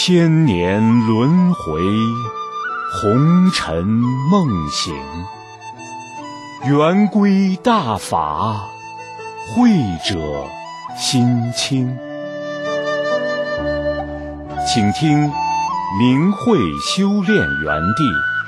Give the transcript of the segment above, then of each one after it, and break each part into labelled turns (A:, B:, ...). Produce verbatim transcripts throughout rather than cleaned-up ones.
A: 千年轮回，红尘梦醒，圆规大法，慧者心清。请听明慧修炼园地。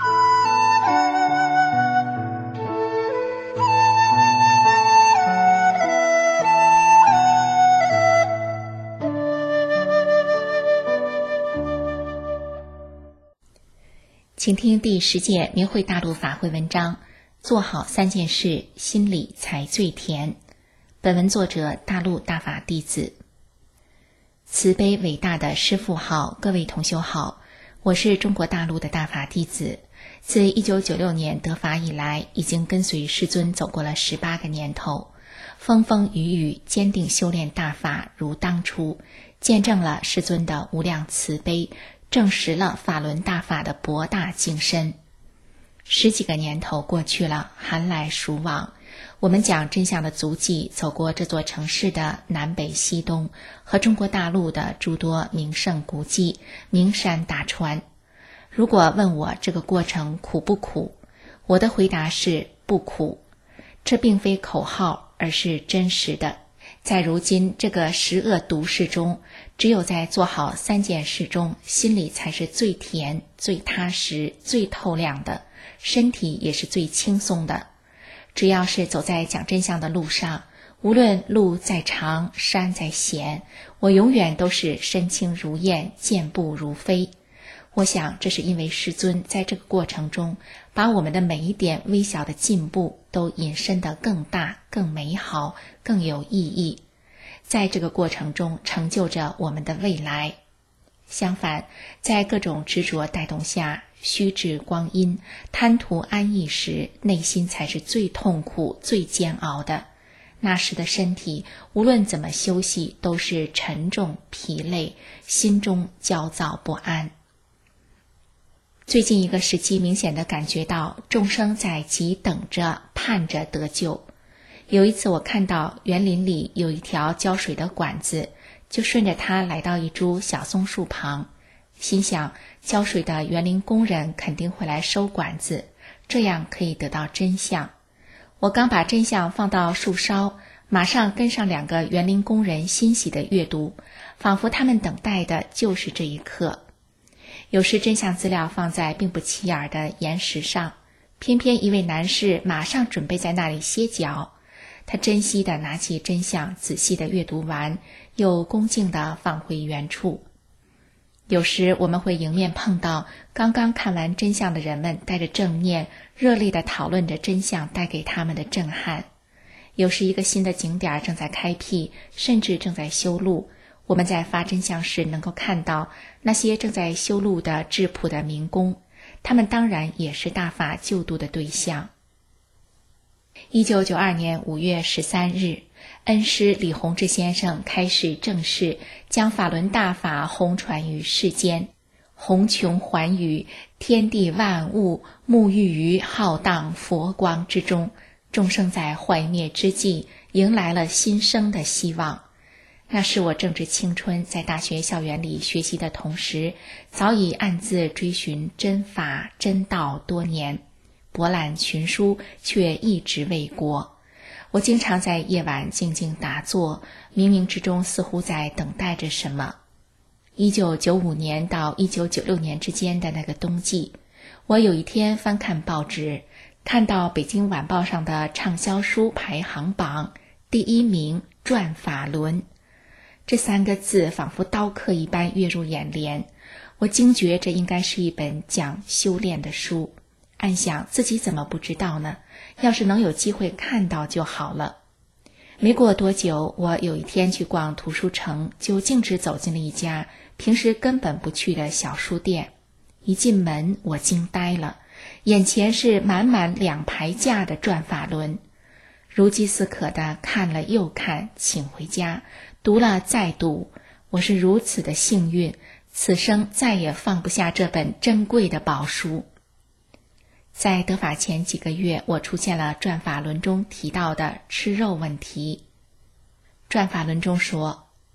B: 请听第十届明慧大陆法会文章，做好三件事，心里才最甜。本文作者大陆大法弟子。慈悲伟大的师父好，各位同修好，我是中国大陆的大法弟子。自一九九六年得法以来，已经跟随师尊走过了十八个年头，风风雨雨，坚定修炼大法如当初，见证了师尊的无量慈悲，证实了法轮大法的博大精深。十几个年头过去了，寒来暑往，我们讲真相的足迹，走过这座城市的南北西东和中国大陆的诸多名胜古迹、名山大川。如果问我这个过程苦不苦，我的回答是不苦。这并非口号，而是真实的。在如今这个十恶毒世中，只有在做好三件事中，心里才是最甜、最踏实、最透亮的，身体也是最轻松的。只要是走在讲真相的路上，无论路再长，山再险，我永远都是身轻如燕，健步如飞。我想这是因为师尊在这个过程中，把我们的每一点微小的进步都引申得更大、更美好、更有意义，在这个过程中成就着我们的未来。相反，在各种执着带动下，虚掷光阴，贪图安逸时，内心才是最痛苦、最煎熬的。那时的身体无论怎么休息，都是沉重疲累，心中焦躁不安。最近一个时期明显地感觉到众生在急等着盼着得救。有一次我看到园林里有一条浇水的管子，就顺着它来到一株小松树旁，心想浇水的园林工人肯定会来收管子，这样可以得到真相。我刚把真相放到树梢，马上跟上两个园林工人欣喜地阅读，仿佛他们等待的就是这一刻。有时真相资料放在并不起眼的岩石上，偏偏一位男士马上准备在那里歇脚。他珍惜地拿起真相，仔细地阅读完，又恭敬地放回原处。有时我们会迎面碰到刚刚看完真相的人们，带着正念，热烈地讨论着真相带给他们的震撼。有时一个新的景点正在开辟，甚至正在修路，我们在发真相时能够看到那些正在修路的质朴的民工，他们当然也是大法救度的对象。一九九二年五月十三日，恩师李洪志先生开始正式将法轮大法弘传于世间，弘穷寰宇，天地万物沐浴于浩荡佛光之中，众生在坏灭之际迎来了新生的希望。那是我正值青春，在大学校园里学习的同时，早已暗自追寻真法真道多年，博览群书，却一直未果。我经常在夜晚静静打坐，冥冥之中似乎在等待着什么。一九九五年到一九九六年之间的那个冬季，我有一天翻看报纸，看到北京晚报上的畅销书排行榜，第一名转法轮。这三个字仿佛刀刻一般跃入眼帘，我惊觉这应该是一本讲修炼的书，暗想自己怎么不知道呢？要是能有机会看到就好了。没过多久，我有一天去逛图书城，就径直走进了一家平时根本不去的小书店。一进门，我惊呆了，眼前是满满两排架的转法轮，如饥似渴地看了又看，请回家，读了再读。我是如此的幸运，此生再也放不下这本珍贵的宝书。在得法前几个月，我出现了转法轮中提到的吃肉问题。转法轮中说，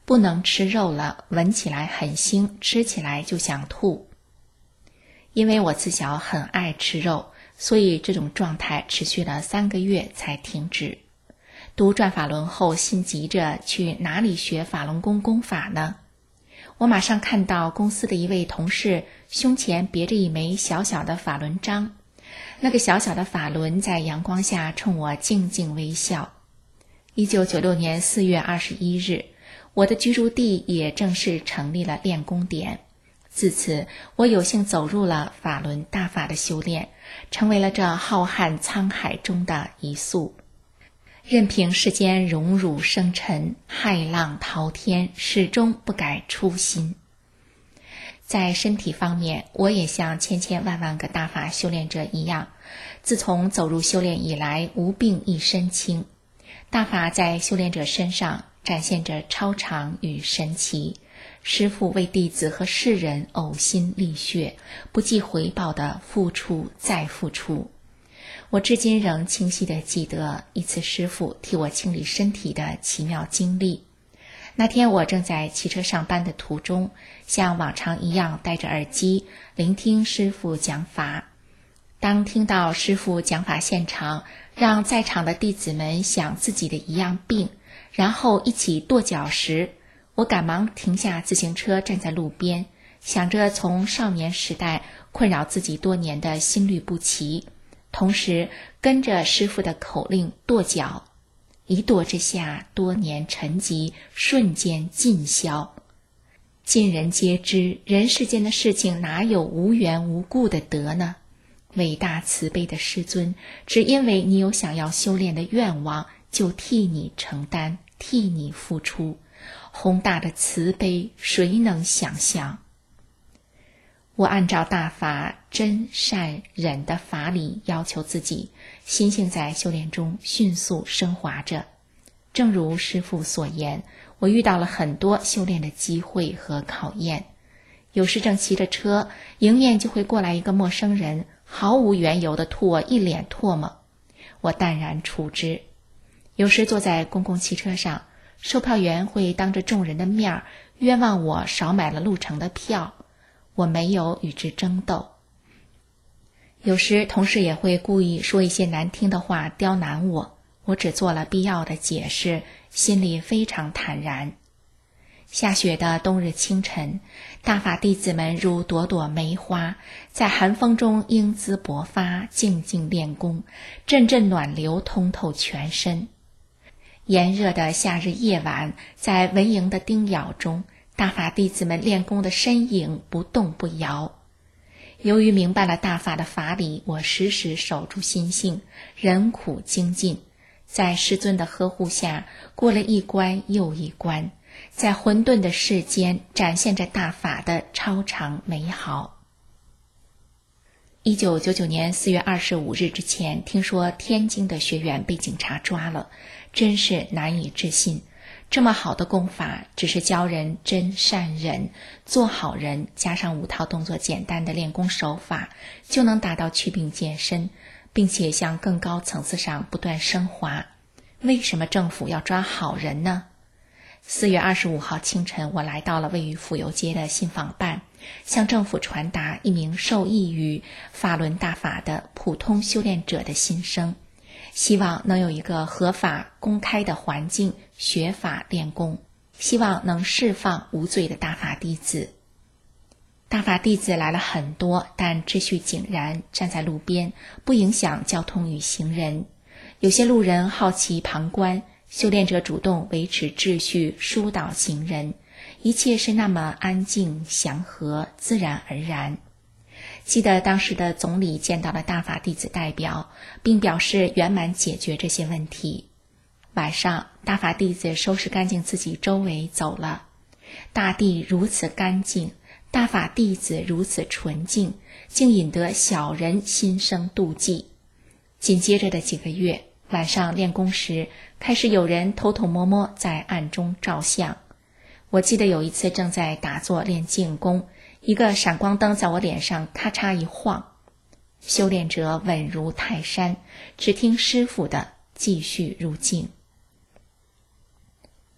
B: 不能吃肉了，闻起来很腥，吃起来就想吐。因为我自小很爱吃肉，所以这种状态持续了三个月才停止。读转法轮后，心急着去哪里学法轮功功法呢？我马上看到公司的一位同事胸前别着一枚小小的法轮章，那个小小的法轮在阳光下冲我静静微笑。一九九六年四月二十一日，我的居住地也正式成立了练功点。自此，我有幸走入了法轮大法的修炼，成为了这浩瀚沧海中的一粟。任凭世间荣辱生尘，骇浪滔天，始终不改初心。在身体方面，我也像千千万万个大法修炼者一样，自从走入修炼以来，无病一身轻。大法在修炼者身上展现着超常与神奇，师父为弟子和世人呕心沥血，不计回报的付出再付出。我至今仍清晰地记得一次师父替我清理身体的奇妙经历。那天我正在骑车上班的途中，像往常一样戴着耳机聆听师父讲法。当听到师父讲法现场，让在场的弟子们想自己的一样病，然后一起跺脚时，我赶忙停下自行车，站在路边，想着从少年时代困扰自己多年的心律不齐，同时跟着师父的口令跺脚，一跺之下，多年沉积瞬间尽消。尽人皆知，人世间的事情哪有无缘无故的得呢？伟大慈悲的师尊，只因为你有想要修炼的愿望，就替你承担，替你付出。宏大的慈悲，谁能想象？我按照大法真善忍的法理要求自己，心性在修炼中迅速升华着。正如师父所言，我遇到了很多修炼的机会和考验。有时正骑着车，迎面就会过来一个陌生人，毫无缘由地吐我一脸唾沫，我淡然处之。有时坐在公共汽车上，售票员会当着众人的面冤枉我少买了路程的票，我没有与之争斗。有时同事也会故意说一些难听的话刁难我，我只做了必要的解释，心里非常坦然。下雪的冬日清晨，大法弟子们如朵朵梅花，在寒风中英姿勃发，静静练功，阵阵暖流通透全身。炎热的夏日夜晚，在蚊蝇的叮咬中，大法弟子们练功的身影不动不摇。由于明白了大法的法理，我时时守住心性，忍苦精进，在师尊的呵护下，过了一关又一关，在混沌的世间展现着大法的超常美好。一九九九年四月二十五日之前，听说天津的学员被警察抓了，真是难以置信。这么好的功法，只是教人真善忍，做好人，加上五套动作简单的练功手法，就能达到祛病健身，并且向更高层次上不断升华。为什么政府要抓好人呢？四月二十五号清晨，我来到了位于府邮街的信访办，向政府传达一名受益于法轮大法的普通修炼者的心声，希望能有一个合法公开的环境学法练功，希望能释放无罪的大法弟子。大法弟子来了很多，但秩序井然，站在路边，不影响交通与行人。有些路人好奇旁观，修炼者主动维持秩序，疏导行人，一切是那么安静祥和，自然而然。记得当时的总理见到了大法弟子代表，并表示圆满解决这些问题。晚上，大法弟子收拾干净自己周围走了。大地如此干净，大法弟子如此纯净，竟引得小人心生妒忌。紧接着的几个月，晚上练功时，开始有人偷偷摸摸在暗中照相。我记得有一次正在打坐练静功，一个闪光灯在我脸上咔嚓一晃，修炼者稳如泰山，只听师父的，继续入静。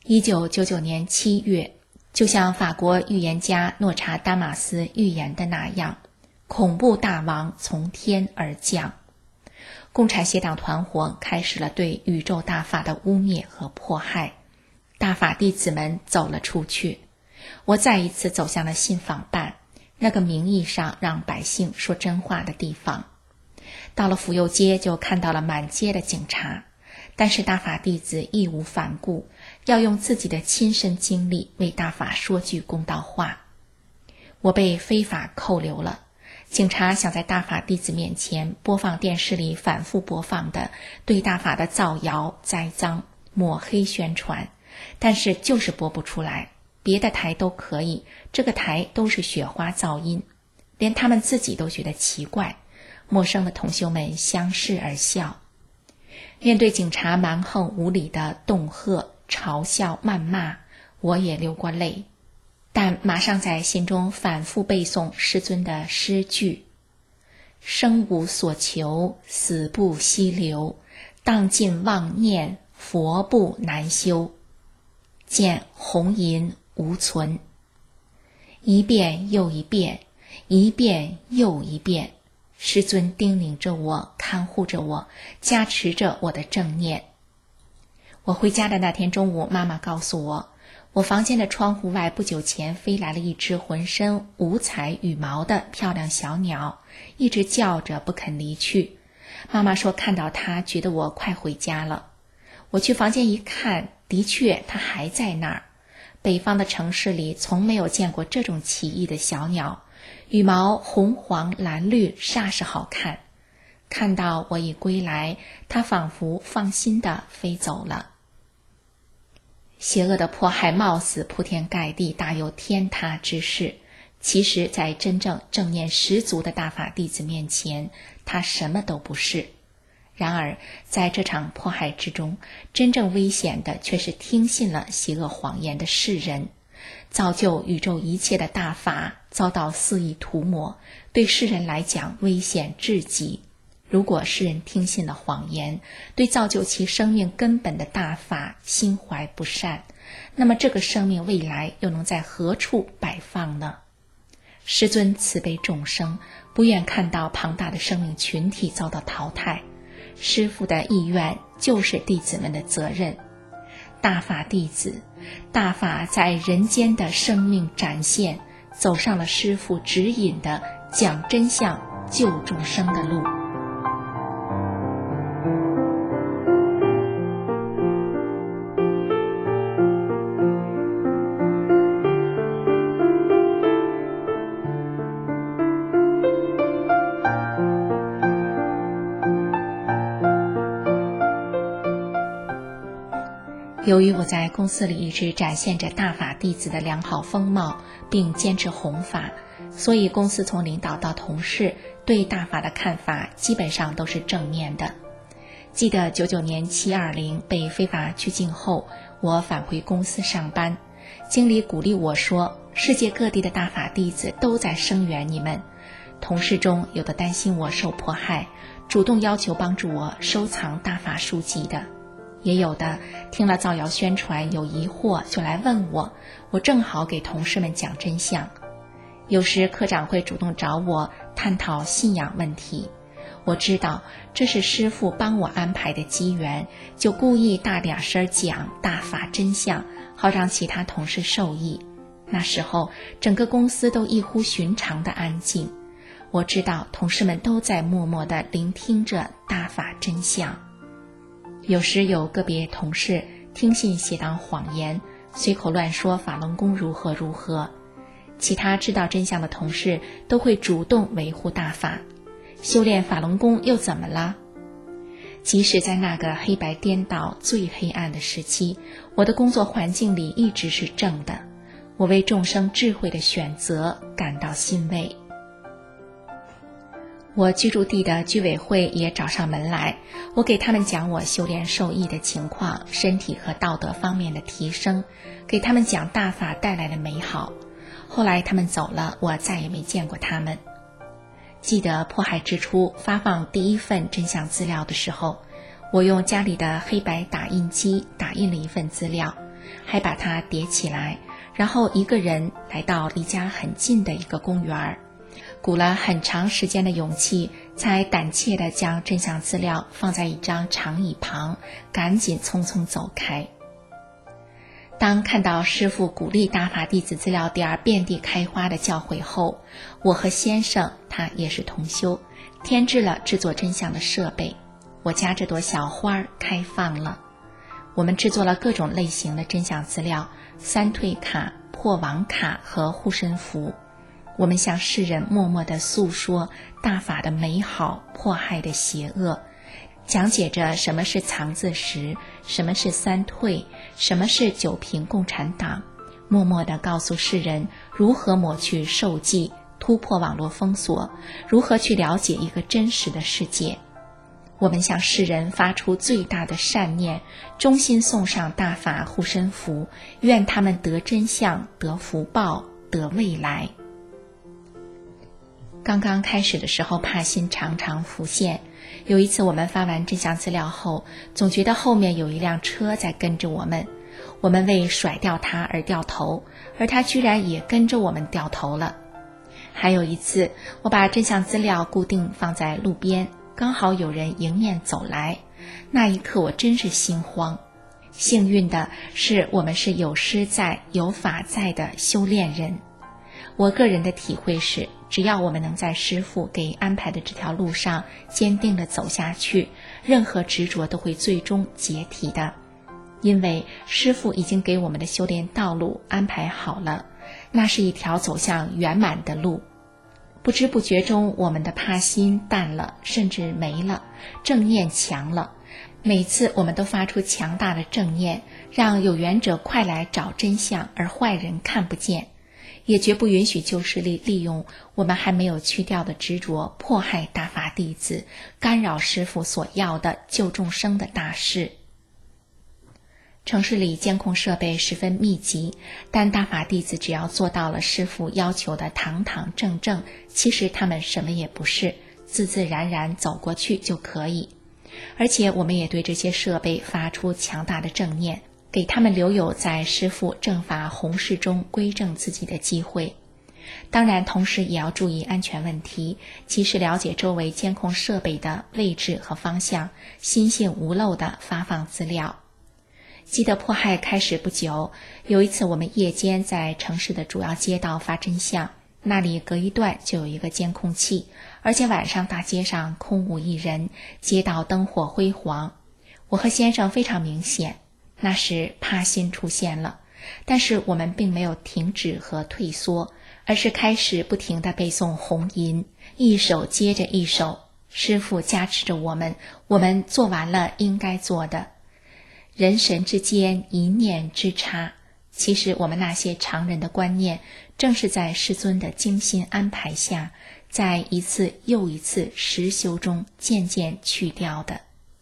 B: 一九九九年七月，就像法国预言家诺查丹马斯预言的那样，恐怖大王从天而降。共产协党团伙开始了对宇宙大法的污蔑和迫害，大法弟子们走了出去。我再一次走向了信访办，那个名义上让百姓说真话的地方。到了府右街，就看到了满街的警察，但是大法弟子义无反顾，要用自己的亲身经历为大法说句公道话。我被非法扣留了，警察想在大法弟子面前播放电视里反复播放的对大法的造谣、栽赃、抹黑宣传，但是就是播不出来。别的台都可以，这个台都是雪花噪音，连他们自己都觉得奇怪。陌生的同修们相视而笑。面对警察蛮横无理的恫吓、嘲笑、谩骂，我也流过泪，但马上在心中反复背诵师尊的诗句：生无所求，死不息留，荡尽妄念，佛不难修，见红银无存。一遍又一遍，一遍又一遍，师尊叮咛着我，看护着我，加持着我的正念。我回家的那天中午，妈妈告诉我，我房间的窗户外不久前飞来了一只浑身五彩羽毛的漂亮小鸟，一直叫着不肯离去。妈妈说看到它觉得我快回家了。我去房间一看，的确它还在那儿。北方的城市里从没有见过这种奇异的小鸟，羽毛红黄蓝绿，煞是好看。看到我已归来，它仿佛放心地飞走了。邪恶的迫害貌似铺天盖地，大有天塌之势，其实在真正正念十足的大法弟子面前，它什么都不是。然而在这场迫害之中，真正危险的却是听信了邪恶谎言的世人。造就宇宙一切的大法遭到肆意涂抹，对世人来讲危险至极。如果世人听信了谎言，对造就其生命根本的大法心怀不善，那么这个生命未来又能在何处摆放呢？师尊慈悲众生，不愿看到庞大的生命群体遭到淘汰。师父的意愿就是弟子们的责任。大法弟子，大法在人间的生命展现，走上了师父指引的讲真相、救众生的路。由于我在公司里一直展现着大法弟子的良好风貌，并坚持弘法，所以公司从领导到同事对大法的看法基本上都是正面的。记得九九年七二零被非法拘禁后，我返回公司上班，经理鼓励我说，世界各地的大法弟子都在声援你们。同事中有的担心我受迫害，主动要求帮助我收藏大法书籍的，也有的听了造谣宣传有疑惑就来问我，我正好给同事们讲真相。有时科长会主动找我探讨信仰问题，我知道这是师父帮我安排的机缘，就故意大点声讲大法真相，好让其他同事受益。那时候整个公司都异乎寻常的安静，我知道同事们都在默默地聆听着大法真相。有时有个别同事听信邪党谎言，随口乱说法轮功如何如何，其他知道真相的同事都会主动维护大法。修炼法轮功又怎么了？即使在那个黑白颠倒最黑暗的时期，我的工作环境里一直是正的，我为众生智慧的选择感到欣慰。我居住地的居委会也找上门来，我给他们讲我修炼受益的情况，身体和道德方面的提升，给他们讲大法带来的美好。后来他们走了，我再也没见过他们。记得迫害之初发放第一份真相资料的时候，我用家里的黑白打印机打印了一份资料， 还把它叠起来，然后一个人来到离家很近的一个公园，鼓了很长时间的勇气，才胆怯地将真相资料放在一张长椅旁，赶紧匆匆走开。当看到师父鼓励大法弟子资料店遍地开花的教诲后，我和先生，他也是同修，添置了制作真相的设备。我家这朵小花开放了，我们制作了各种类型的真相资料，三退卡、破网卡和护身符。我们向世人默默地诉说大法的美好，迫害的邪恶，讲解着什么是藏字石，什么是三退，什么是九平共产党，默默地告诉世人如何抹去受记，突破网络封锁，如何去了解一个真实的世界。我们向世人发出最大的善念，衷心送上大法护身符，愿他们得真相，得福报，得未来。刚刚开始的时候，怕心常常浮现。有一次我们发完真相资料后，总觉得后面有一辆车在跟着我们，我们为甩掉它而掉头，而它居然也跟着我们掉头了。还有一次，我把真相资料固定放在路边，刚好有人迎面走来，那一刻我真是心慌。幸运的是，我们是有师在、有法在的修炼人。我个人的体会是，只要我们能在师父给安排的这条路上坚定地走下去，任何执着都会最终解体的。因为师父已经给我们的修炼道路安排好了，那是一条走向圆满的路。不知不觉中，我们的怕心淡了，甚至没了，正念强了。每次我们都发出强大的正念，让有缘者快来找真相，而坏人看不见。也绝不允许旧势力利用我们还没有去掉的执着，迫害大法弟子，干扰师父所要的救众生的大事。城市里监控设备十分密集，但大法弟子只要做到了师父要求的堂堂正正，其实他们什么也不是，自自然然走过去就可以。而且我们也对这些设备发出强大的正念，给他们留有在师父正法弘誓中归正自己的机会。当然同时也要注意安全问题，及时了解周围监控设备的位置和方向，心性无漏地发放资料。记得迫害开始不久，有一次我们夜间在城市的主要街道发真相，那里隔一段就有一个监控器，而且晚上大街上空无一人，街道灯火辉煌。我和先生非常明显，那时怕心出现了，但是我们并没有停止和退缩，而是开始不停地背诵红吟，一首接着一首。师父加持着我们，我们做完了应该做的。人神之间一念之差，其实我们那些常人的观念，正是在师尊的精心安排下，在一次又一次实修中渐渐去掉的。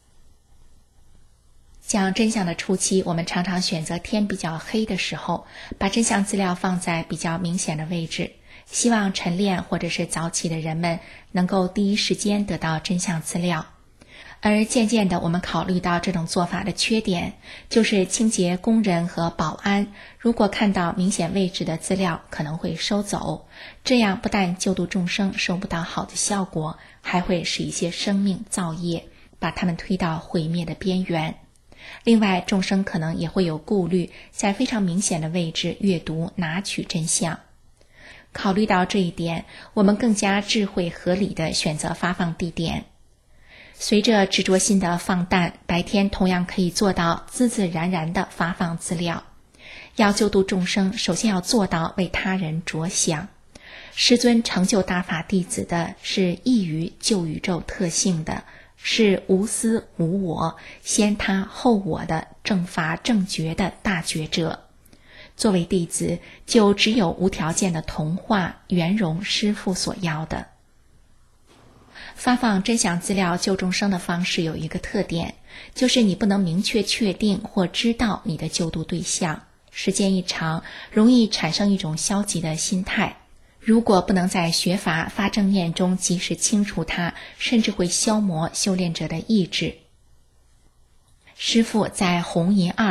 B: 讲真相的初期，我们常常选择天比较黑的时候，把真相资料放在比较明显的位置，希望晨练或者是早起的人们能够第一时间得到真相资料。而渐渐的，我们考虑到这种做法的缺点，就是清洁工人和保安如果看到明显位置的资料，可能会收走，这样不但救度众生收不到好的效果，还会使一些生命造业，把他们推到毁灭的边缘。另外，众生可能也会有顾虑，在非常明显的位置阅读拿取真相。考虑到这一点，我们更加智慧合理地选择发放地点。随着执着心的放淡，白天同样可以做到自自然然地发放资料。要救度众生，首先要做到为他人着想。师尊成就大法弟子的是异于救宇宙特性的，是无私无我，先他后我的正法正觉的大觉者。作为弟子，就只有无条件的同化圆融师父所要的。发放真相资料救众生的方式有一个特点，就是你不能明确确定或知道你的救度对象，时间一长，容易产生一种消极的心态。如果不能在学法发正念中及时清除它，甚至会消磨修炼者的意志。师父在红吟二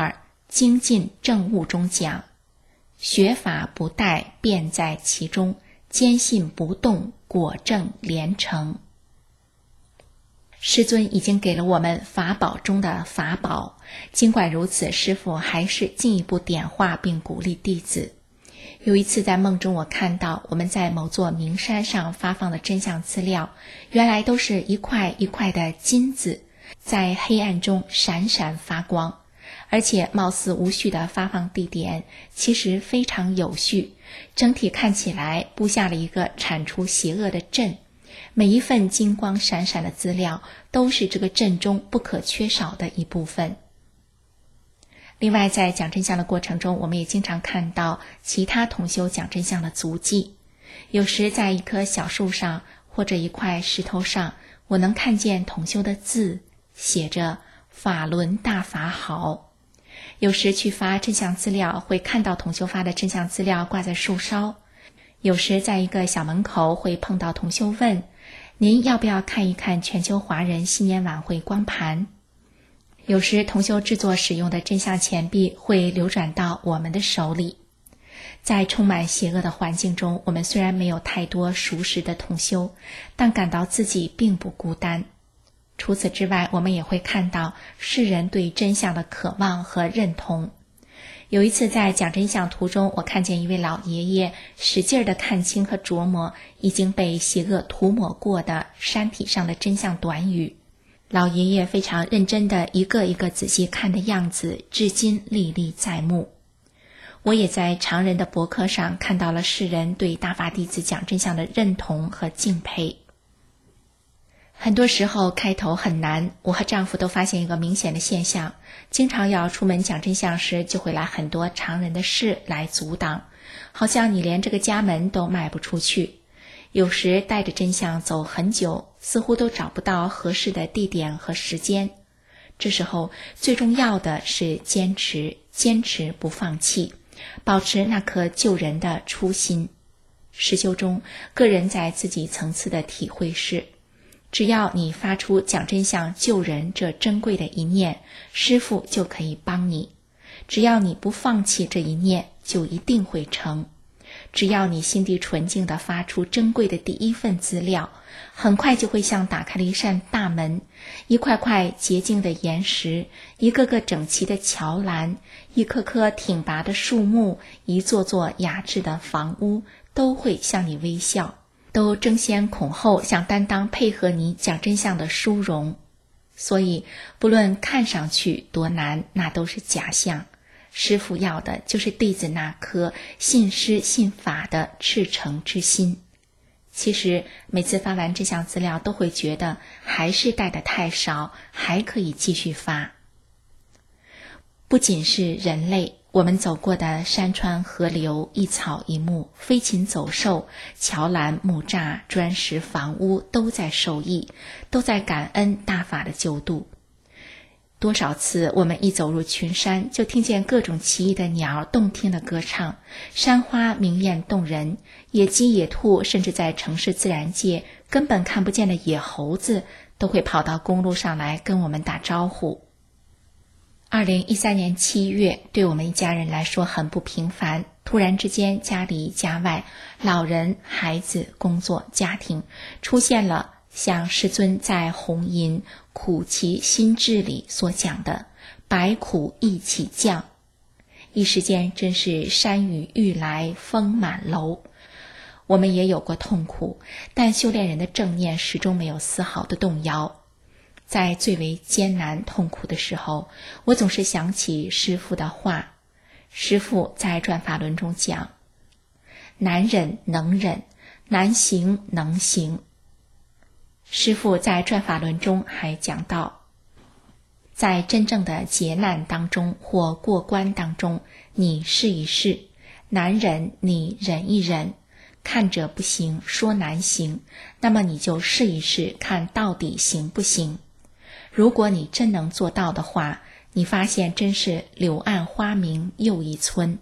B: 精进正悟中讲，学法不殆，便在其中，坚信不动，果证连成。师尊已经给了我们法宝中的法宝，尽管如此，师父还是进一步点化并鼓励弟子。有一次在梦中，我看到我们在某座名山上发放的真相资料，原来都是一块一块的金子，在黑暗中闪闪发光，而且貌似无序的发放地点其实非常有序，整体看起来布下了一个铲除邪恶的阵。每一份金光闪闪的资料都是这个阵中不可缺少的一部分。另外，在讲真相的过程中，我们也经常看到其他同修讲真相的足迹。有时在一棵小树上或者一块石头上，我能看见同修的字，写着法轮大法好。有时去发真相资料，会看到同修发的真相资料挂在树梢。有时在一个小门口会碰到同修问，您要不要看一看全球华人新年晚会光盘？有时同修制作使用的真相钱币会流转到我们的手里。在充满邪恶的环境中，我们虽然没有太多熟识的同修，但感到自己并不孤单。除此之外，我们也会看到世人对真相的渴望和认同。有一次在讲真相途中，我看见一位老爷爷使劲地看清和琢磨已经被邪恶涂抹过的山体上的真相短语。老爷爷非常认真地一个一个仔细看的样子，至今历历在目。我也在常人的博客上看到了世人对大法弟子讲真相的认同和敬佩。很多时候开头很难，我和丈夫都发现一个明显的现象，经常要出门讲真相时，就会来很多常人的事来阻挡，好像你连这个家门都迈不出去。有时带着真相走很久，似乎都找不到合适的地点和时间。这时候最重要的是坚持，坚持不放弃，保持那颗救人的初心。实修中，个人在自己层次的体会是，只要你发出讲真相救人这珍贵的一念，师父就可以帮你。只要你不放弃这一念，就一定会成。只要你心地纯净地发出珍贵的第一份资料，很快就会像打开了一扇大门，一块块洁净的岩石，一个个整齐的桥栏，一棵棵挺拔的树木，一座座雅致的房屋，都会向你微笑，都争先恐后想担当配合你讲真相的殊荣。所以不论看上去多难，那都是假象。师父要的就是弟子那颗信师信法的赤诚之心。其实每次发完这项资料都会觉得还是带的太少，还可以继续发。不仅是人类，我们走过的山川河流，一草一木，飞禽走兽，桥栏木栅，砖石房屋，都在受益，都在感恩大法的救度。多少次我们一走入群山，就听见各种奇异的鸟动听的歌唱，山花明艳动人，野鸡野兔，甚至在城市自然界根本看不见的野猴子，都会跑到公路上来跟我们打招呼。二零一三年七月，对我们一家人来说很不平凡，突然之间家里家外，老人、孩子、工作、家庭，出现了像师尊在红吟苦其心志里所讲的百苦一起降，一时间真是山雨欲来风满楼。我们也有过痛苦，但修炼人的正念始终没有丝毫的动摇。在最为艰难痛苦的时候，我总是想起师父的话。师父在转法轮中讲，难忍能忍，难行能行。师父在转法轮中还讲到，在真正的劫难当中或过关当中，你试一试，难忍你忍一忍，看着不行，说难行，那么你就试一试，看到底行不行。如果你真能做到的话，你发现真是柳暗花明又一村。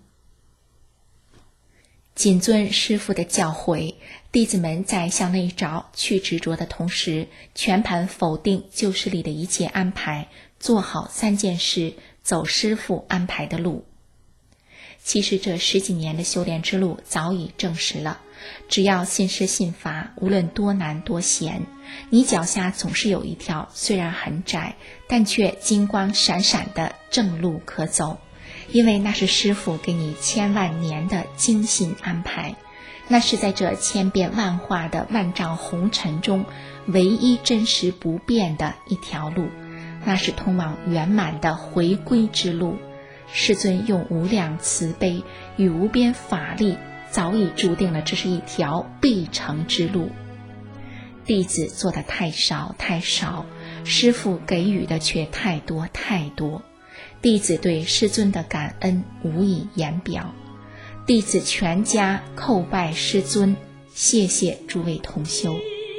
B: 谨遵师父的教诲，弟子们在向内找，去执着的同时，全盘否定旧势力的一切安排，做好三件事， 走师父安排的路。其实这十几年的修炼之路早已证实了，只要信师信法，无论多难多险，你脚下总是有一条虽然很窄，但却金光闪闪的正路可走。因为那是师父给你千万年的精心安排，那是在这千变万化的万丈红尘中唯一真实不变的一条路，那是通往圆满的回归之路。师尊用无量慈悲与无边法力早已注定了这是一条必成之路。弟子做的太少太少，师父给予的却太多太多，弟子对师尊的感恩无以言表。弟子全家叩拜师尊，谢谢诸位同修。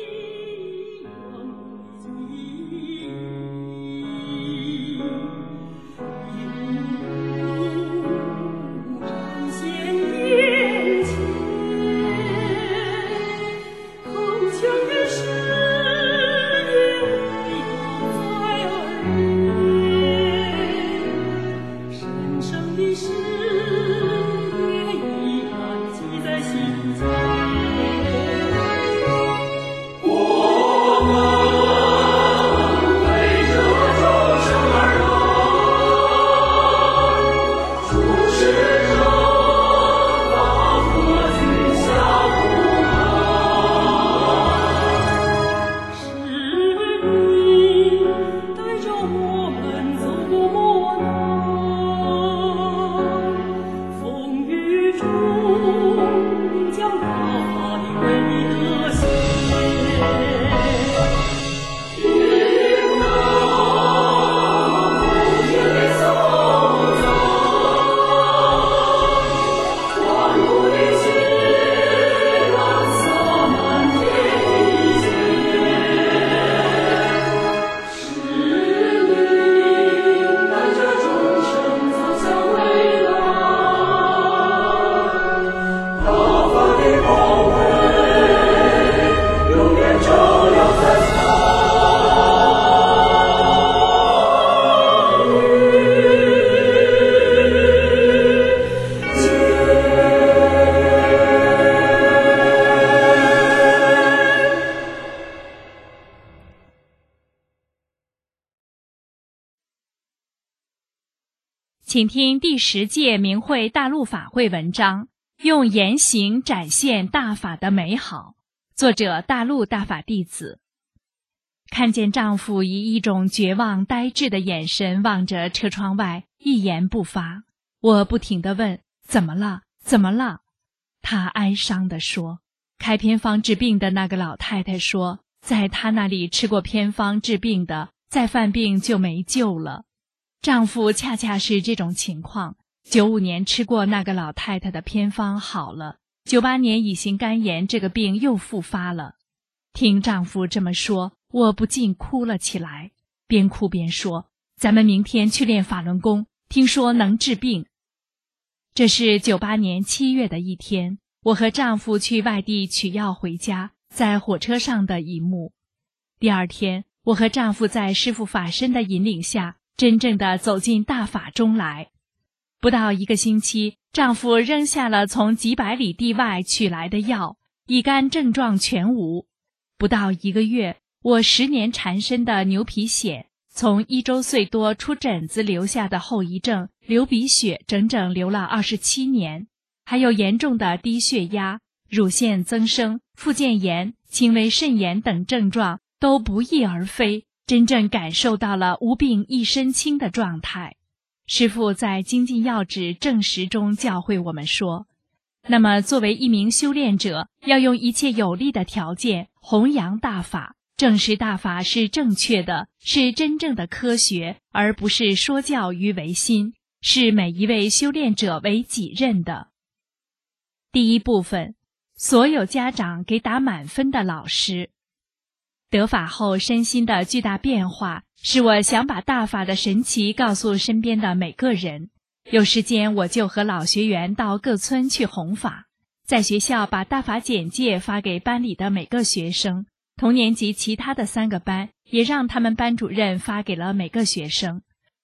C: 请听第十届明慧大陆法会文章，用言行展现大法的美好。作者大陆大法弟子。看见丈夫以一种绝望呆滞的眼神望着车窗外，一言不发。我不停地问：怎么了？怎么了？他哀伤地说：开偏方治病的那个老太太说，在她那里吃过偏方治病的，再犯病就没救了。丈夫恰恰是这种情况，九五年吃过那个老太太的偏方好了，九八年乙型肝炎这个病又复发了。听丈夫这么说，我不禁哭了起来，边哭边说：咱们明天去练法轮功，听说能治病。这是九八年七月的一天，我和丈夫去外地取药回家，在火车上的一幕。第二天，我和丈夫在师父法身的引领下，真正的走进大法中来。不到一个星期，丈夫扔下了从几百里地外取来的药，乙肝症状全无。不到一个月，我十年缠身的牛皮癣，从一周岁多出疹子留下的后遗症流鼻血，整整流了二十七年，还有严重的低血压、乳腺增生、附件炎、轻微肾炎等症状都不翼而飞，真正感受到了无病一身轻的状态。师父在精进要旨正实中教诲我们说，那么作为一名修炼者，要用一切有利的条件弘扬大法，证实大法是正确的，是真正的科学，而不是说教于唯心，是每一位修炼者为己任的。第一部分，所有家长给打满分的老师。得法后身心的巨大变化，使我想把大法的神奇告诉身边的每个人。有时间我就和老学员到各村去弘法，在学校把大法简介发给班里的每个学生，同年级其他的三个班也让他们班主任发给了每个学生。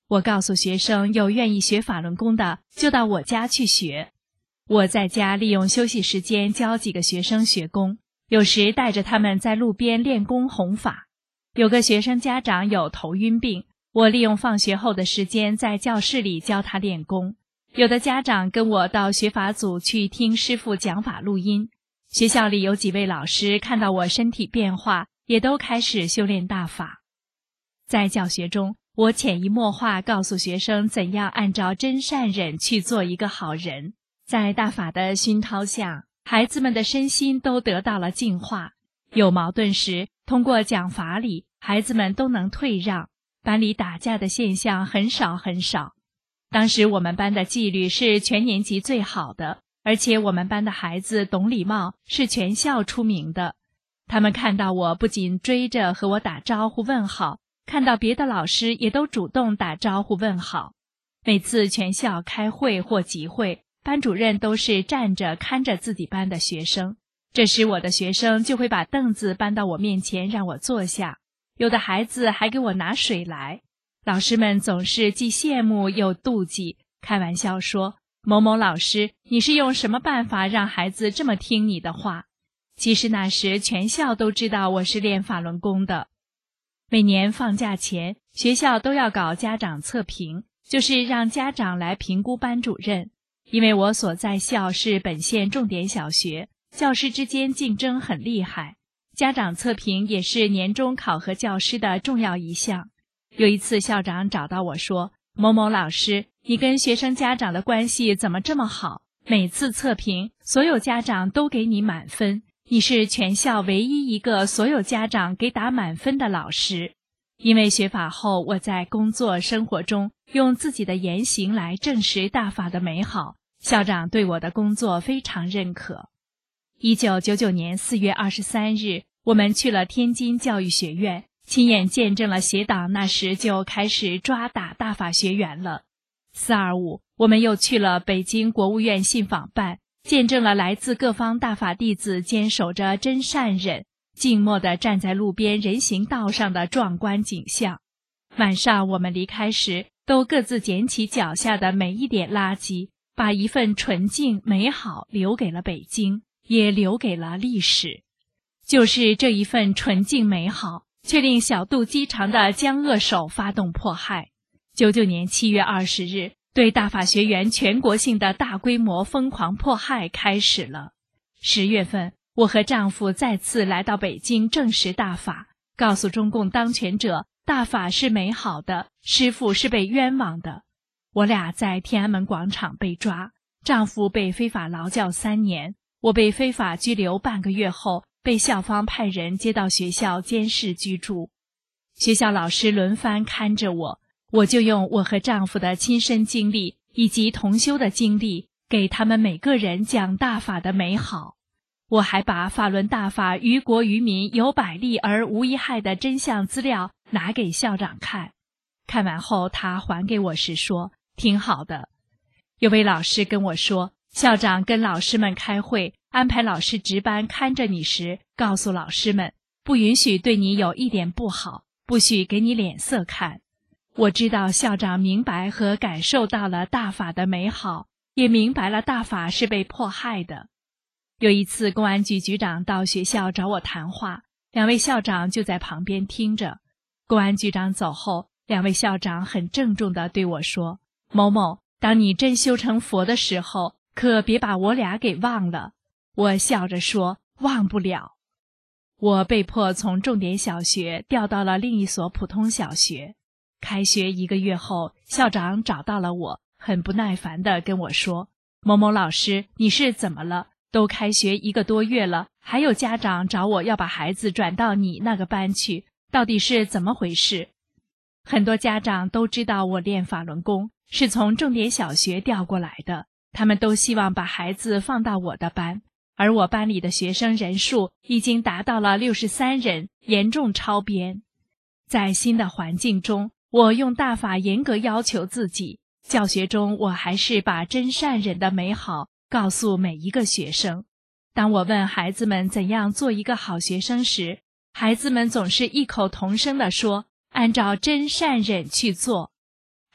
C: 我告诉学生，有愿意学法轮功的，就到我家去学。我在家利用休息时间教几个学生学功，有时带着他们在路边练功弘法。有个学生家长有头晕病，我利用放学后的时间在教室里教他练功。有的家长跟我到学法组去听师父讲法录音。学校里有几位老师看到我身体变化，也都开始修炼大法。在教学中，我潜移默化告诉学生怎样按照真善忍去做一个好人。在大法的熏陶下，孩子们的身心都得到了净化。有矛盾时，通过讲法理，孩子们都能退让，班里打架的现象很少很少。当时我们班的纪律是全年级最好的，而且我们班的孩子懂礼貌，是全校出名的。他们看到我不仅追着和我打招呼问好，看到别的老师也都主动打招呼问好。每次全校开会或集会，班主任都是站着看着自己班的学生，这时我的学生就会把凳子搬到我面前让我坐下，有的孩子还给我拿水来。老师们总是既羡慕又妒忌，开玩笑说，某某老师，你是用什么办法让孩子这么听你的话？其实那时全校都知道我是练法轮功的。每年放假前，学校都要搞家长测评，就是让家长来评估班主任。因为我所在校是本县重点小学，教师之间竞争很厉害，家长测评也是年终考核教师的重要一项。有一次校长找到我说，某某老师，你跟学生家长的关系怎么这么好？每次测评，所有家长都给你满分，你是全校唯一一个所有家长给打满分的老师。因为学法后，我在工作生活中用自己的言行来证实大法的美好，校长对我的工作非常认可。一九九九年四月二十三日，我们去了天津教育学院，亲眼见证了协党那时就开始抓打大法学员了。四二五，我们又去了北京国务院信访办，见证了来自各方大法弟子坚守着真善忍，静默地站在路边人行道上的壮观景象。晚上我们离开时，都各自捡起脚下的每一点垃圾，把一份纯净美好留给了北京，也留给了历史。就是这一份纯净美好，却令小肚鸡肠的江恶手发动迫害。九九年七月二十日，对大法学员全国性的大规模疯狂迫害开始了。十月份，我和丈夫再次来到北京证实大法，告诉中共当权者，大法是美好的，师父是被冤枉的。我俩在天安门广场被抓，丈夫被非法劳教三年，我被非法拘留半个月后，被校方派人接到学校监视居住。学校老师轮番看着我，我就用我和丈夫的亲身经历以及同修的经历，给他们每个人讲大法的美好。我还把法轮大法于国于民有百利而无一害的真相资料拿给校长看。看完后，他还给我时说，挺好的。有位老师跟我说，校长跟老师们开会，安排老师值班看着你时，告诉老师们，不允许对你有一点不好，不许给你脸色看。我知道校长明白和感受到了大法的美好，也明白了大法是被迫害的。有一次，公安局局长到学校找我谈话，两位校长就在旁边听着。公安局长走后，两位校长很郑重地对我说，某某，当你真修成佛的时候，可别把我俩给忘了。我笑着说，忘不了。我被迫从重点小学调到了另一所普通小学。开学一个月后，校长找到了我，很不耐烦地跟我说，某某老师，你是怎么了？都开学一个多月了，还有家长找我要把孩子转到你那个班去，到底是怎么回事？很多家长都知道我练法轮功是从重点小学调过来的，他们都希望把孩子放到我的班，而我班里的学生人数已经达到了六十三人，严重超编。在新的环境中，我用大法严格要求自己，教学中我还是把真善忍的美好告诉每一个学生。当我问孩子们怎样做一个好学生时，孩子们总是异口同声地说，按照真善忍去做。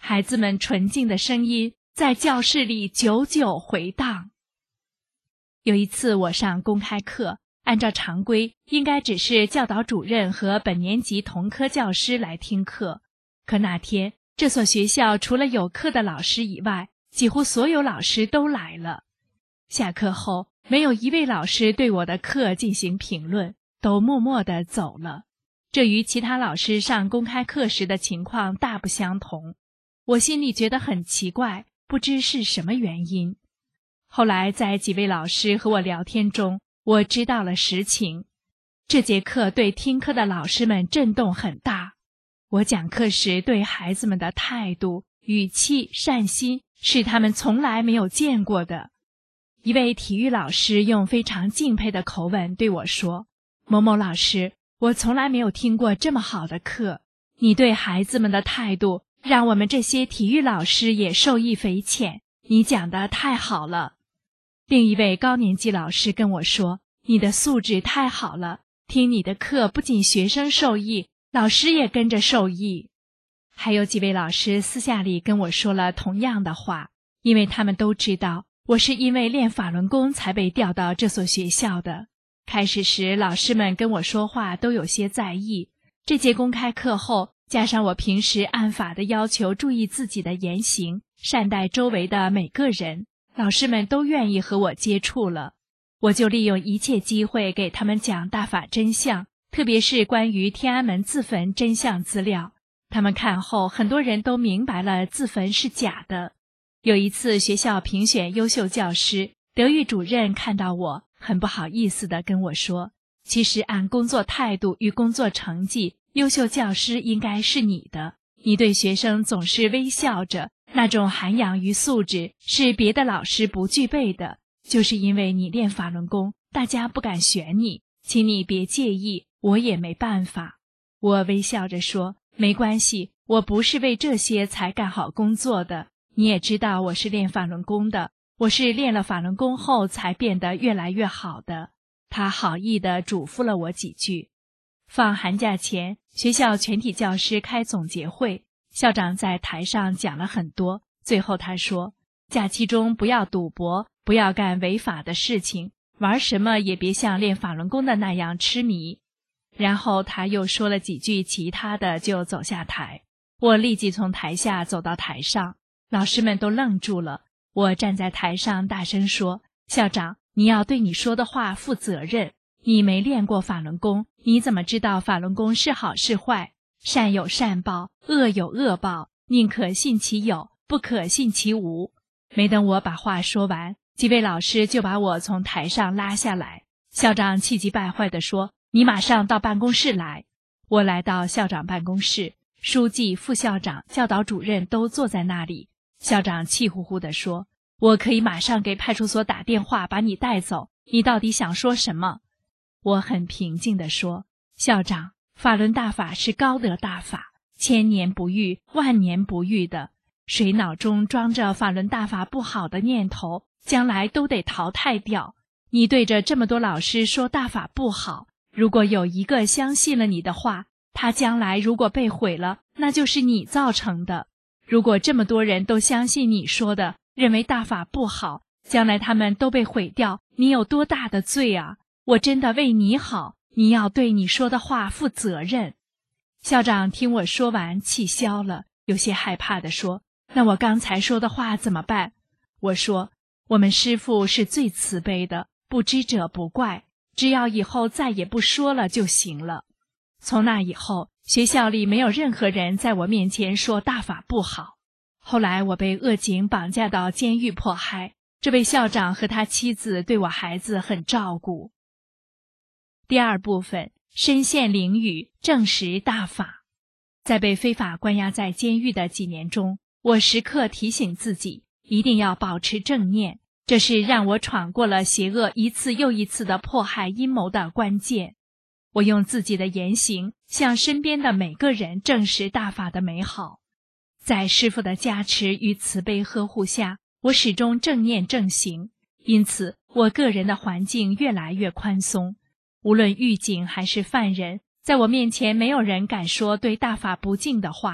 C: 孩子们纯净的声音在教室里久久回荡。有一次我上公开课，按照常规应该只是教导主任和本年级同科教师来听课，可那天这所学校除了有课的老师以外，几乎所有老师都来了。下课后，没有一位老师对我的课进行评论，都默默地走了。这与其他老师上公开课时的情况大不相同。我心里觉得很奇怪，不知是什么原因。后来在几位老师和我聊天中，我知道了实情。这节课对听课的老师们震动很大。我讲课时对孩子们的态度、语气、善心是他们从来没有见过的。一位体育老师用非常敬佩的口吻对我说：“某某老师，我从来没有听过这么好的课，你对孩子们的态度让我们这些体育老师也受益匪浅，你讲得太好了。”另一位高年级老师跟我说：“你的素质太好了，听你的课不仅学生受益，老师也跟着受益。”还有几位老师私下里跟我说了同样的话，因为他们都知道我是因为练法轮功才被调到这所学校的。开始时老师们跟我说话都有些在意，这节公开课后，加上我平时按法的要求注意自己的言行，善待周围的每个人，老师们都愿意和我接触了。我就利用一切机会给他们讲大法真相，特别是关于天安门自焚真相资料。他们看后，很多人都明白了自焚是假的。有一次学校评选优秀教师，德育主任看到我，很不好意思地跟我说，其实按工作态度与工作成绩，优秀教师应该是你的。你对学生总是微笑着，那种涵养与素质是别的老师不具备的，就是因为你练法轮功，大家不敢选你，请你别介意，我也没办法。我微笑着说，没关系，我不是为这些才干好工作的。你也知道我是练法轮功的，我是练了法轮功后才变得越来越好的。他好意地嘱咐了我几句。放寒假前，学校全体教师开总结会，校长在台上讲了很多，最后他说，假期中不要赌博，不要干违法的事情，玩什么也别像练法轮功的那样痴迷。然后他又说了几句其他的，就走下台。我立即从台下走到台上，老师们都愣住了。我站在台上大声说，校长，你要对你说的话负责任。你没练过法轮功，你怎么知道法轮功是好是坏？善有善报，恶有恶报，宁可信其有，不可信其无。没等我把话说完，几位老师就把我从台上拉下来。校长气急败坏地说，你马上到办公室来。我来到校长办公室，书记、副校长、教导主任都坐在那里。校长气呼呼地说，我可以马上给派出所打电话把你带走，你到底想说什么？我很平静地说，校长，法轮大法是高德大法，千年不遇，万年不遇的。谁脑中装着法轮大法不好的念头，将来都得淘汰掉。你对着这么多老师说大法不好，如果有一个相信了你的话，他将来如果被毁了，那就是你造成的。如果这么多人都相信你说的，认为大法不好，将来他们都被毁掉，你有多大的罪啊？我真的为你好，你要对你说的话负责任。校长听我说完，气消了，有些害怕地说，那我刚才说的话怎么办？我说，我们师父是最慈悲的，不知者不怪，只要以后再也不说了就行了。从那以后，学校里没有任何人在我面前说大法不好。后来我被恶警绑架到监狱迫害，这位校长和他妻子对我孩子很照顾。第二部分，身陷囹圄，证实大法。在被非法关押在监狱的几年中，我时刻提醒自己，一定要保持正念，这是让我闯过了邪恶一次又一次的迫害阴谋的关键。我用自己的言行向身边的每个人证实大法的美好。在师父的加持与慈悲呵护下，我始终正念正行，因此我个人的环境越来越宽松。无论狱警还是犯人，在我面前没有人敢说对大法不敬的话。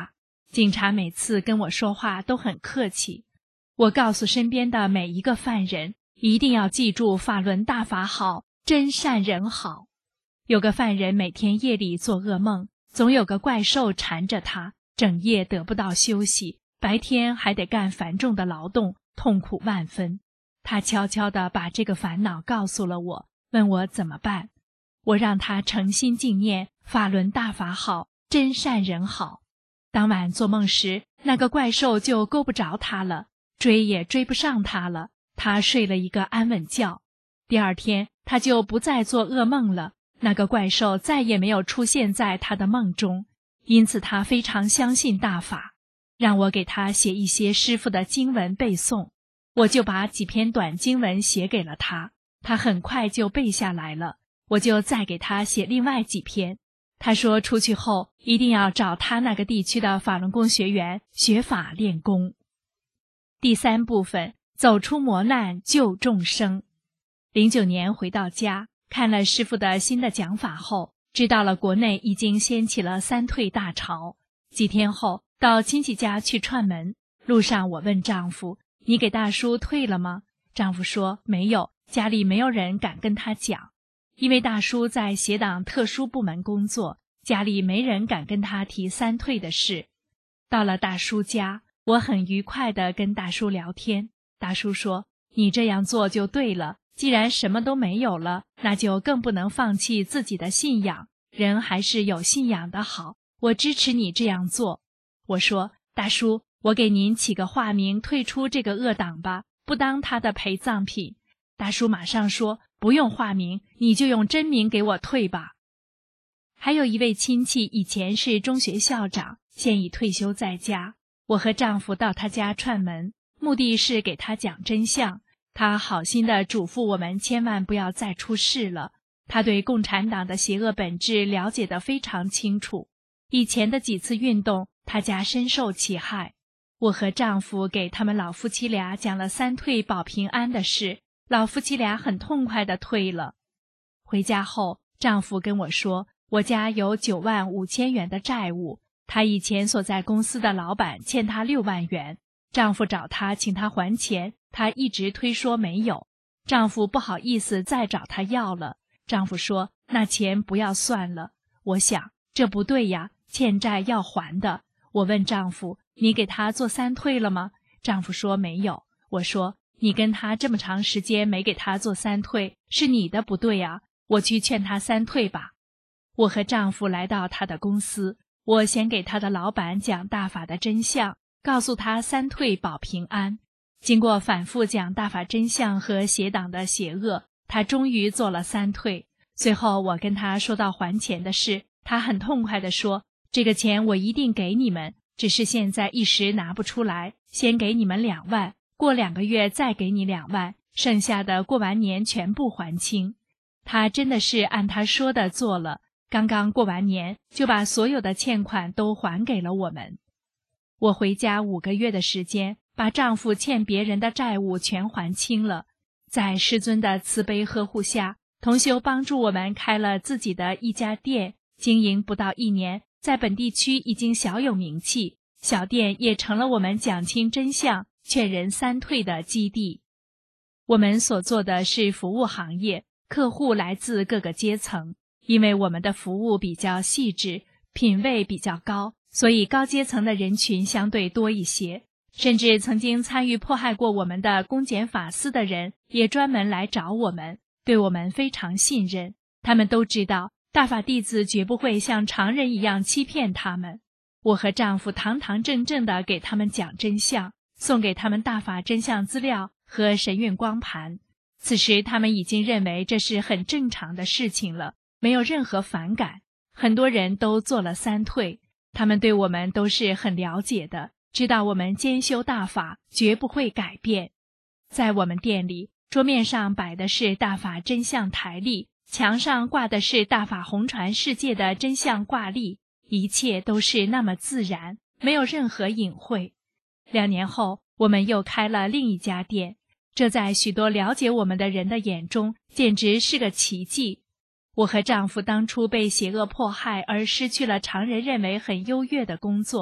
C: 警察每次跟我说话都很客气。我告诉身边的每一个犯人，一定要记住法轮大法好，真善人好。有个犯人每天夜里做噩梦，总有个怪兽缠着他，整夜得不到休息，白天还得干繁重的劳动，痛苦万分。他悄悄地把这个烦恼告诉了我，问我怎么办。我让他诚心敬念法轮大法好，真善人好。当晚做梦时，那个怪兽就勾不着他了，追也追不上他了，他睡了一个安稳觉。第二天他就不再做噩梦了，那个怪兽再也没有出现在他的梦中，因此他非常相信大法，让我给他写一些师父的经文背诵。我就把几篇短经文写给了他，他很快就背下来了。我就再给他写另外几篇。他说出去后一定要找他那个地区的法轮功学员学法练功。第三部分，走出磨难救众生。零九年回到家，看了师父的新的讲法后，知道了国内已经掀起了三退大潮。几天后到亲戚家去串门，路上我问丈夫，你给大叔退了吗？丈夫说没有，家里没有人敢跟他讲。因为大叔在协党特殊部门工作，家里没人敢跟他提三退的事。到了大叔家，我很愉快地跟大叔聊天。大叔说，你这样做就对了，既然什么都没有了，那就更不能放弃自己的信仰，人还是有信仰的好，我支持你这样做。我说，大叔，我给您起个化名，退出这个恶党吧，不当他的陪葬品。大叔马上说，不用化名，你就用真名给我退吧。还有一位亲戚以前是中学校长，现已退休在家。我和丈夫到他家串门，目的是给他讲真相。他好心地嘱咐我们千万不要再出事了。他对共产党的邪恶本质了解得非常清楚。以前的几次运动，他家深受其害。我和丈夫给他们老夫妻俩讲了三退保平安的事，老夫妻俩很痛快地退了。回家后，丈夫跟我说，我家有九万五千元的债务，他以前所在公司的老板欠他六万元，丈夫找他请他还钱，他一直推说没有。丈夫不好意思再找他要了，丈夫说那钱不要算了。我想这不对呀，欠债要还的。我问丈夫，你给他做三退了吗？丈夫说没有。我说，你跟他这么长时间没给他做三退，是你的不对啊，我去劝他三退吧。我和丈夫来到他的公司，我先给他的老板讲大法的真相，告诉他三退保平安。经过反复讲大法真相和邪党的邪恶，他终于做了三退。最后我跟他说到还钱的事，他很痛快地说，这个钱我一定给你们，只是现在一时拿不出来，先给你们两万，过两个月再给你两万，剩下的过完年全部还清。他真的是按他说的做了，刚刚过完年就把所有的欠款都还给了我们。我回家五个月的时间，把丈夫欠别人的债务全还清了。在师尊的慈悲呵护下，同修帮助我们开了自己的一家店，经营不到一年，在本地区已经小有名气，小店也成了我们讲清真相、劝人三退的基地。我们所做的是服务行业，客户来自各个阶层，因为我们的服务比较细致，品位比较高，所以高阶层的人群相对多一些。甚至曾经参与迫害过我们的公检法司的人也专门来找我们，对我们非常信任。他们都知道大法弟子绝不会像常人一样欺骗他们。我和丈夫堂堂正正地给他们讲真相，送给他们大法真相资料和神韵光盘。此时他们已经认为这是很正常的事情了，没有任何反感。很多人都做了三退，他们对我们都是很了解的，知道我们兼修大法，绝不会改变。在我们店里，桌面上摆的是大法真相台历，墙上挂的是大法红传世界的真相挂历，一切都是那么自然，没有任何隐晦。两年后，我们又开了另一家店，这在许多了解我们的人的眼中，简直是个奇迹。我和丈夫当初被邪恶迫害而失去了常人认为很优越的工作，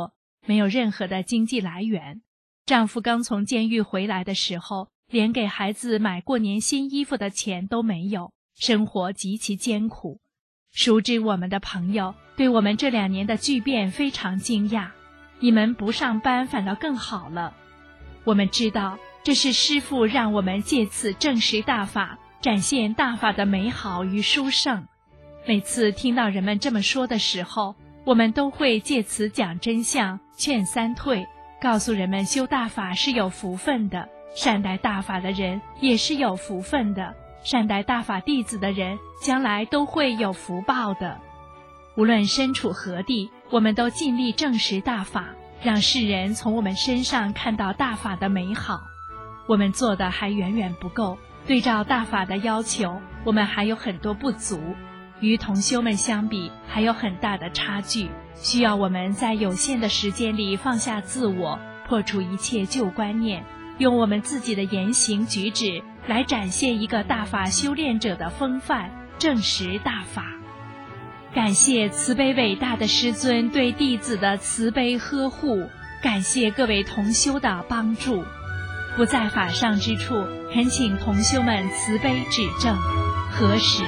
C: 没有任何的经济来源。丈夫刚从监狱回来的时候，连给孩子买过年新衣服的钱都没有，生活极其艰苦。熟知我们的朋友对我们这两年的巨变非常惊讶，你们不上班反倒更好了。我们知道这是师父让我们借此证实大法，展现大法的美好与殊胜。每次听到人们这么说的时候，我们都会借此讲真相，劝三退，告诉人们修大法是有福分的，善待大法的人也是有福分的，善待大法弟子的人将来都会有福报的。无论身处何地，我们都尽力证实大法，让世人从我们身上看到大法的美好。我们做的还远远不够，对照大法的要求，我们还有很多不足，与同修们相比还有很大的差距，需要我们在有限的时间里放下自我，破除一切旧观念，用我们自己的言行举止来展现一个大法修炼者的风范，证实大法。感谢慈悲伟大的师尊对弟子的慈悲呵护，感谢各位同修的帮助。不在法上之处，恳请同修们慈悲指正。何时？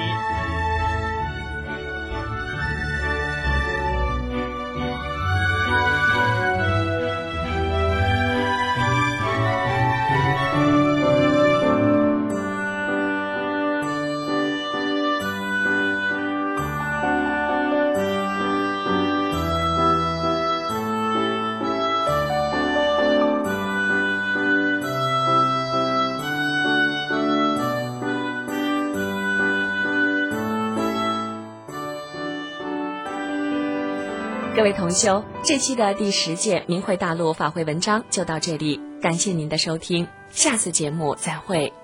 D: 各位同修，这期的第十届明慧大陆法会文章就到这里，感谢您的收听，下次节目再会。